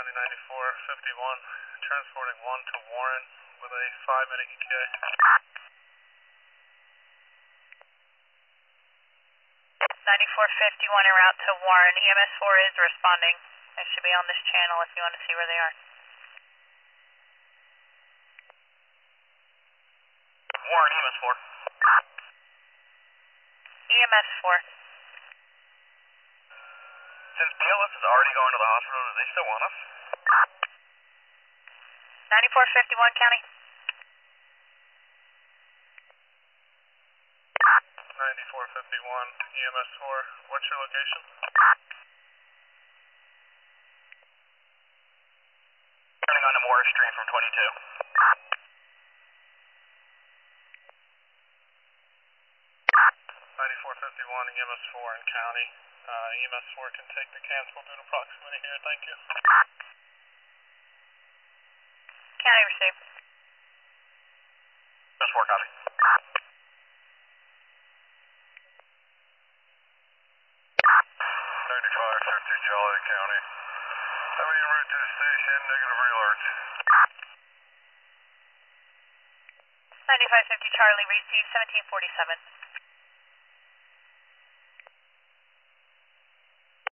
County 9451, transporting 1 to Warren with a 5-minute ETA. 9451 en route to Warren. EMS 4 is responding. It should be on this channel if you want to see where they are. Warren, EMS 4. EMS 4. Since BLS is already going to the hospital, do they still want us? 9451 County. 9451, EMS 4. What's your location? Turning on to Morris Street from 22. 9451, EMS 4 in County. EMS 4 can take the cancel due to proximity here, thank you. County received. EMS 4, copy. 9550 Jolly County. Having en route to the station, negative realerts. 9550 Charlie received 1747.